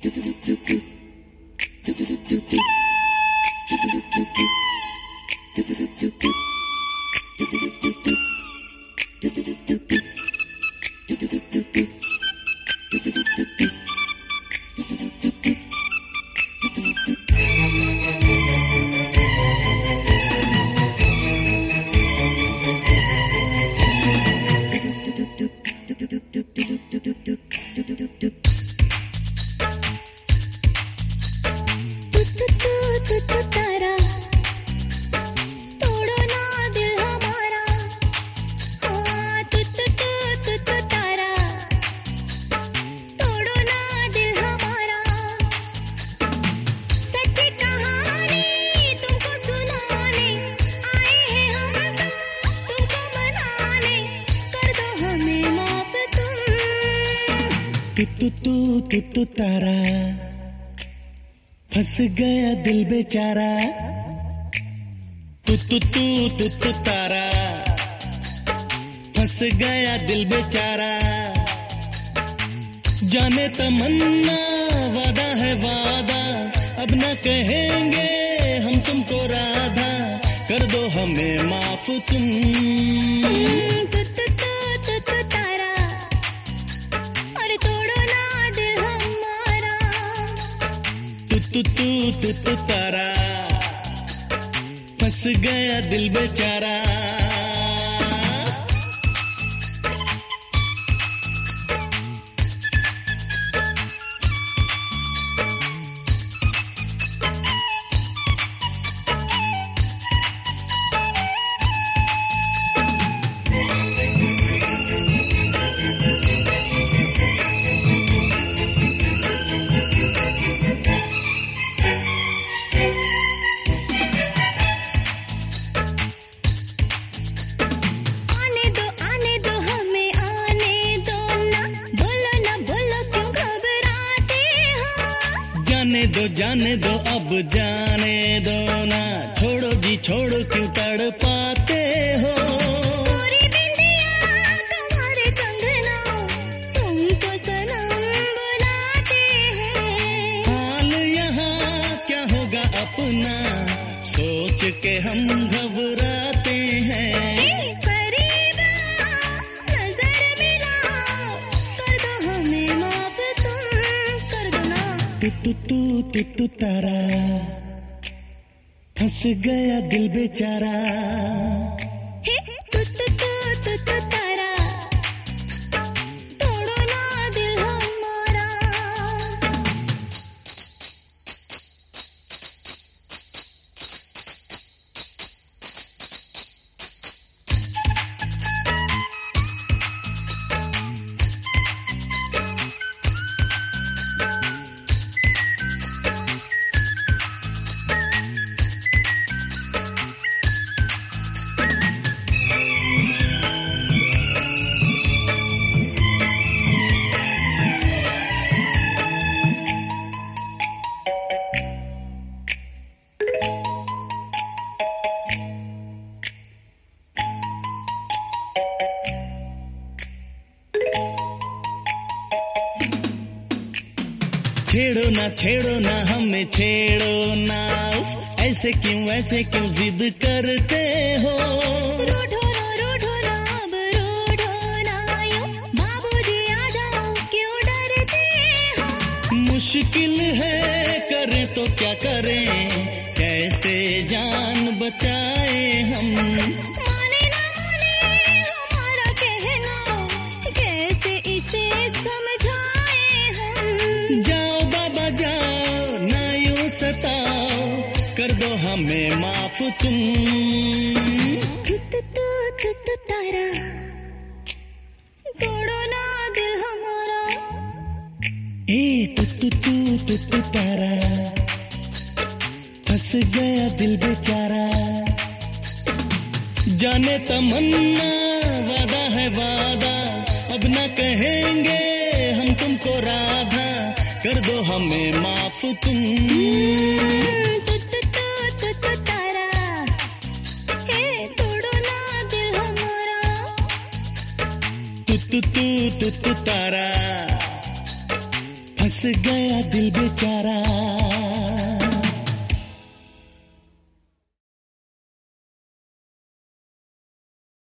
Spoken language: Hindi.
तू तारा फंस गया दिल बेचारा तू तारा फंस गया दिल बेचारा जाने तमन्ना वादा है वादा अब न कहेंगे हम तुमको राधा कर दो हमें माफ तुम तू तारा फंस गया दिल बेचारा जाने दो अब जाने दो ना छोड़ो जी छोड़ो क्यों तड़ पाते हो पूरी बिंदिया तुम्हारे कंगना तुमको सनम बुलाते हैं हाल यहाँ क्या होगा अपना सोच के हम घबराते हैं करीब नजर मिलाओ कर दो हमें माफ तुम कर दो ना तू तारा फंस गया दिल बेचारा तू तारा तोड़ो ना दिल हमारा छेड़ो ना हमें छेड़ो ना ऐसे क्यों जिद करते हो रूठो ना अब रूठो ना यूं बाबूजी आ जाओ क्यों डरते हो मुश्किल है करें तो क्या करें कैसे जान बचाए हम माने ना माने हमारा कहना कैसे इसे समझाए हम जाओ बाबा जाओ ना यूं सताओ कर दो हमें माफ तुम तू तारा तोड़ो ना दिल हमारा तू तारा फंस गया दिल बेचारा जाने तमन्ना वादा है वादा अब न कहेंगे हम तुमको राधा कर दो हमें माफ तुम तारा तोड़ो ना दिल हमारा तू तारा फंस गया दिल बेचारा।